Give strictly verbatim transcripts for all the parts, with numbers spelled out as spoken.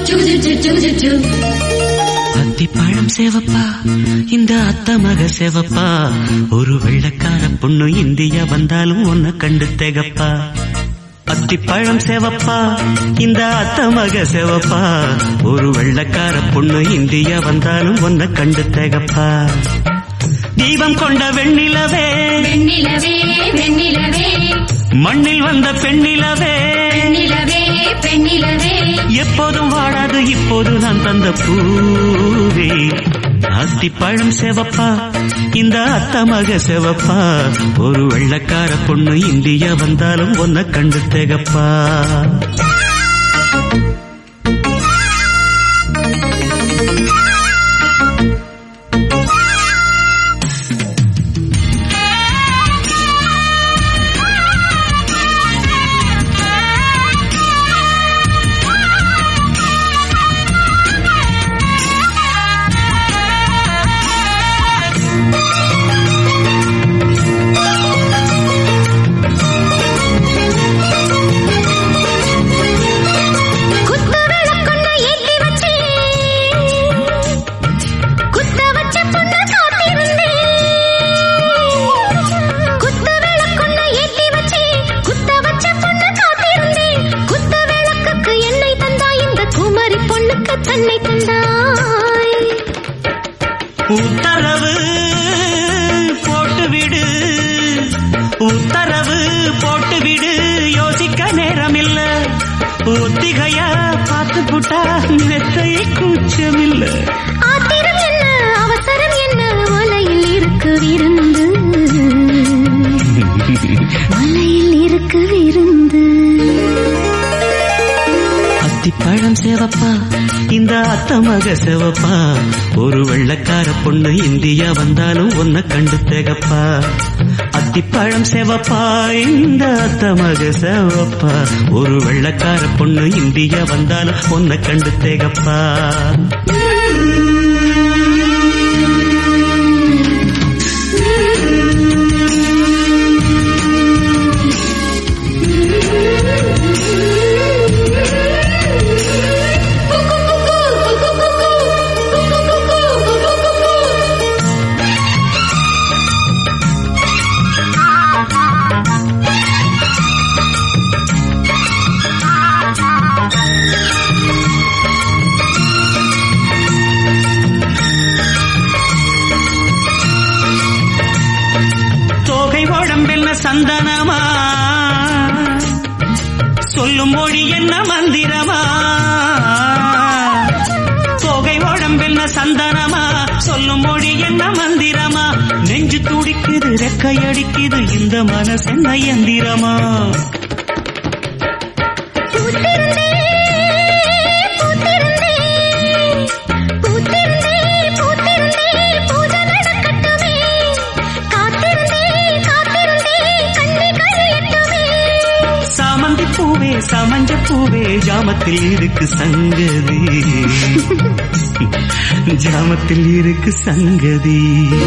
அத்திப்பழம் சேவப்பா இந்த அத்த மக சேவப்பா ஒரு வெள்ளக்கார பொண்ணு இந்தியா வந்தாலும் உன்னை கண்டு திகப்பா. அத்திப்பழம் சேவப்பா இந்த அத்த மக சேவப்பா ஒரு வெள்ளக்கார பொண்ணு இந்தியா வந்தாலும் உன்னை கண்டு திகப்பா. தீபம் கொண்ட வெண்ணிலவே வெண்ணிலவே வெண்ணிலவே மண்ணில் வந்த பெண்ணிலவே பெண்ணிலவே பெண்ணிலவே எப்போதும் வாடாது இப்போது நான் தந்த பூவே. அத்திப்பழம் சேவப்பா இந்த அத்த மக சேவப்பா ஒரு வெள்ளக்கார பொண்ணு இந்தியா வந்தாலும் உன்னை கண்டு திகப்பா. உத்தரவு போட்டுவிடு உத்தரவு போட்டுவிடு யோசிக்க நேரமில்ல. ஒத்திகையா பார்த்து புட்டா மெத்தை கூச்சமில்ல. ஆத்திரம் என்ன அவசரம் என்ன மலையில் இருக்கு விருந்து மலையில் இருக்கு விருந்து. அத்திப்பழம் சேவப்பா இந்த அத்த மக சேவப்பா ஒரு வெள்ளக்கார பொண்ணு இந்தியா வந்தாலும் உன்னை கண்டு திகப்பா. அத்திப்பழம் சேவப்பா இந்த அத்த மக சேவப்பா ஒரு வெள்ளக்கார பொண்ணு இந்தியா வந்தாலும் உன்னை கண்டு திகப்பா. சந்தனமா சொல்லும் மொழி என்ன மந்திரமா. தோகை உடம்பென்ன சந்தனமா சொல்லும் மொழி என்ன மந்திரமா. நெஞ்சு துடிக்குது ரெக்கையடிக்குது இந்த மனசென்ன எந்திரமா. பூவே சமஞ்ச பூவே ஜாமத்தில் இருக்கு சங்கதி ஜாமத்தில் இருக்கு சங்கதி.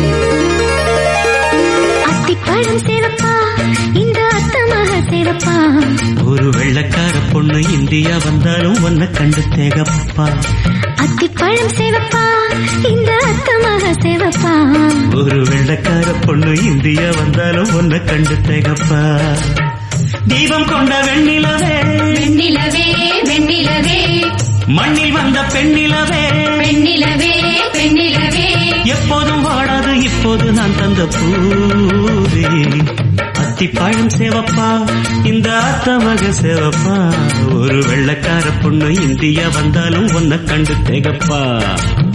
அத்திப்பழம் சேவப்பா இந்த அத்த மக சேவப்பா ஒரு வெள்ளக்கார பொண்ணு இந்தியா வந்தாலும் உன்னை கண்டு திகப்பா. அத்திப்பழம் சேவப்பா இந்த அத்த மக சேவப்பா ஒரு வெள்ளக்கார பொண்ணு இந்தியா வந்தாலும் உன்னை கண்டு திகப்பா. தீபம் கொண்ட வெண்ணிலவே வெண்ணிலவே வெண்ணிலவே மண்ணில் வந்த பெண்ணிலவே பெண்ணிலவே பெண்ணிலவே எப்போதும் வாடாது இப்போது நான் தந்த பூவே. அத்திப்பழம் சேவப்பா இந்த அத்த மக சேவப்பா ஒரு வெள்ளக்கார பொண்ணு இந்தியா வந்தாலும் உன்னை கண்டு திகப்பா.